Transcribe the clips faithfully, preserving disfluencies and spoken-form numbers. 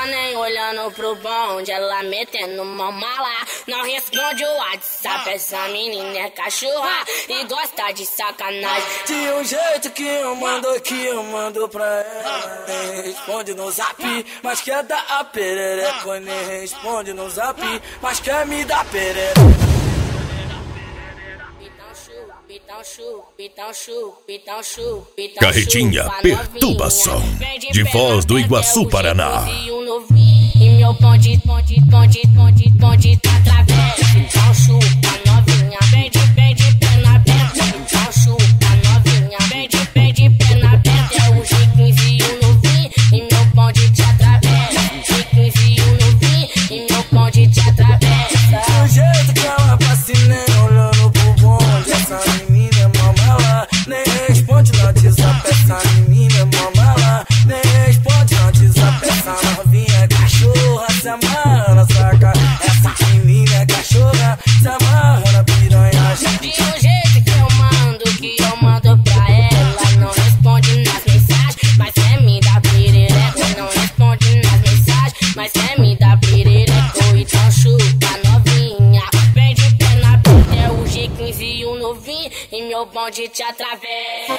passa nem olhando pro bonde, ela metendo uma mala. Não responde o WhatsApp, essa menina é cachorra e gosta de sacanagem. De um jeito que eu mando aqui, eu mando pra ela. Nem responde no zap, mas quer dar a perereca. Nem responde no zap, mas quer me dar perereca. Carretinha Perturbação, de Foz do Iguaçu, Paraná. E meu bonde, bonde, bonde, bonde, bonde tá através. Então chupa novinha, vem de pé de perna aberta. Então chupa novinha, vem de pé de perna aberta. É o G quinze e o novinho, e meu bonde te atravessa. G quinze e o novinho, e meu bonde te atravessa. Do jeito que ela passa nem olhando pro bonde, essa menina é mamela. Nem responde no WhatsApp, essa menina é mamela. Nem responde no WhatsApp, essa novinha é cachorra. Se amarra na saca, essa menina é cachorra. Se amarra na piranha. De um jeito que eu mando, que eu mando pra ela. Não responde nas mensagens, mas quer me dar perereca. Não responde nas mensagens, mas quer me dar perereca. Então chupa novinha, vem de perna aberta. É o G quinze e o novinho, e meu bonde te atravessa.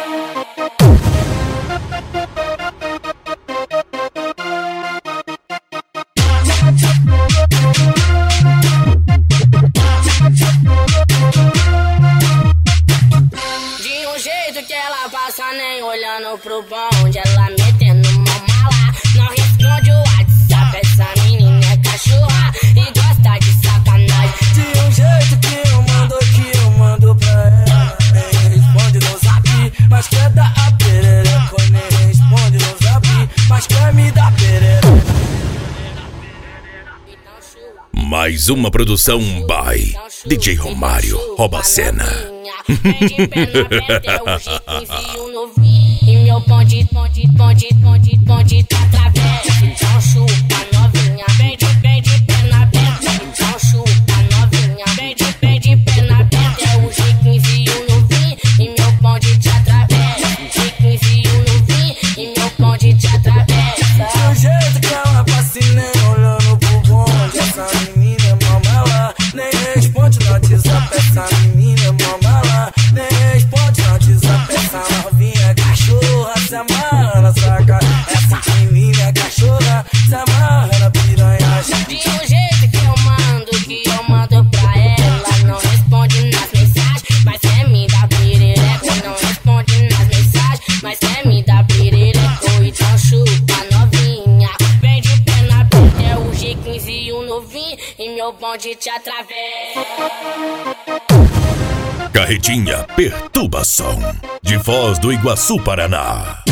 De um jeito que ela passa nem olhando pro bonde, ela metendo uma mala. Não responde o WhatsApp, essa menina é cachorra e gosta de sacanagem. De um jeito que eu mando aqui, eu mando pra ela. Nem responde no zap, mas quer dar a perereca. Nem responde no zap, mas quer me dar perereca. Mais uma produção by D J Romário, rouba a cena. Vem de perna aberta, é o G quinze e o novinho, e meu bonde, bonde, bonde, bonde, bonde tá atravessa. Então chupa novinha, vem de, vem de perna aberta. Então chupa novinha, vem de, vem de perna aberta. É o G quinze e o novinho, e meu bonde te atravessa. G quinze e o novinho, e meu bonde te atravessa. Do jeito que ela passa nem olhando pro bonde, essa menina é mamela. Nem responde no WhatsApp, essa menina é mamela. Nem responde no WhatsApp, essa novinha é cachorra. Se amarra na saca, essa menina é cachorra. Se amarra na piranha. De um jeito que eu mando, que eu mando pra ela. Não responde nas mensagens, mas quer me dar perereca. Não responde nas mensagens, mas quer me dar perereca. Então chupa novinha, vem de perna aberta. É o G quinze e o novinho, e meu bonde te atravessa. Carretinha Perturbação, de Foz do Iguaçu, Paraná.